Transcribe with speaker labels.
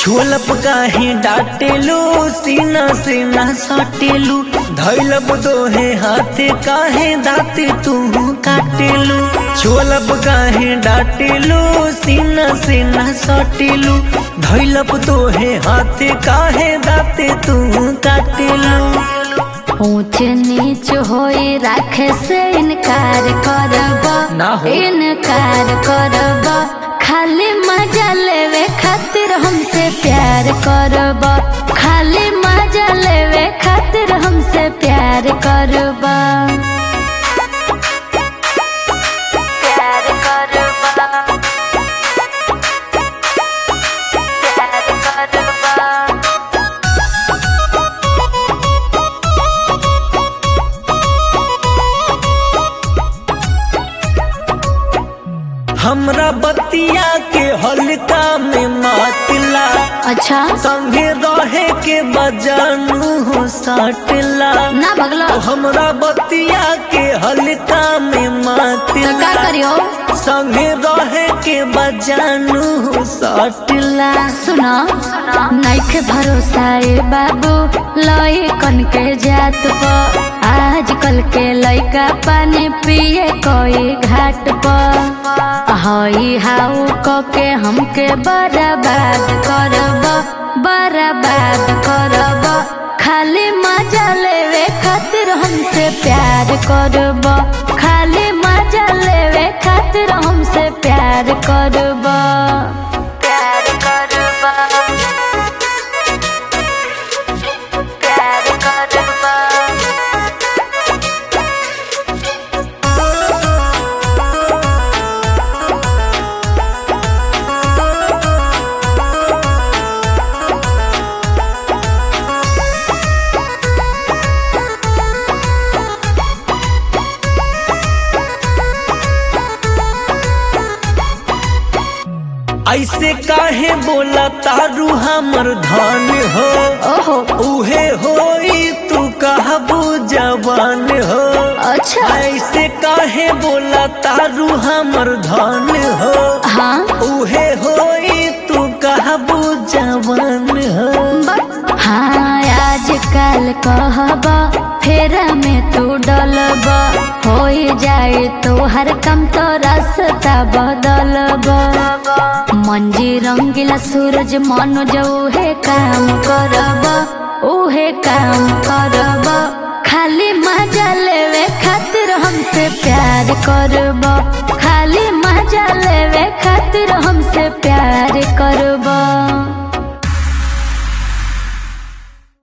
Speaker 1: छोलप काहे डाटेलू सीना से ना सटेलू धैलब दोहे हाथे काहे दाते तू काटेलू। छोलप काहे डाटेलू सीना से ना सटेलू धैलब दोहे हाथे काहे दाते तू काटेलू।
Speaker 2: ऊंच नीच होई राखे से इनकार करब
Speaker 1: ना हो।
Speaker 2: इनकार करब खाली मजा लेवे खातिर हमसे प्यार करब खाली मजा लेवे खातिर हमसे प्यार करब प्यार करब प्यार करब।
Speaker 1: हमरा बतिया के हल्का में मातला
Speaker 2: अच्छा
Speaker 1: संगे रहे के बजानू हो साटला
Speaker 2: ना भगलो
Speaker 1: हमरा बतिया के हल्का में
Speaker 2: तो
Speaker 1: मातला
Speaker 2: का करियो
Speaker 1: संगे रहे के बजानू हो साटला।
Speaker 2: सुनो नइखे भरोसा ए बाबू लइकन के जात पर आजकल के लइका पानी पिए कोई घाट पर हई हाउ क के हमके बर्बाद करब बर्बाद करब खाली मजा लेवे खातिर हमसे प्यार करब खाली मजा लेवे खातिर हमसे प्यार करब प्यार करब प्यार करब।
Speaker 1: ऐसे काहे बोला तारू हमर धन हो
Speaker 2: ओहो
Speaker 1: उहे होई तू कहबू जवान हो।
Speaker 2: अच्छा
Speaker 1: ऐसे काहे बोला तारू हमर धन हो
Speaker 2: हाँ
Speaker 1: उहे होई तू कहबू जवान हो।
Speaker 2: हाँ आजकल कहब फेरा में तू डलब हो जाए तो हर कम तो रास्ता बदलब मंजी रंगीला सूरज मनोज उहे काम करब उहे काम करब खाली मजा लेवे खातिर हमसे प्यार करब खाली मजा लेवे खातिर हम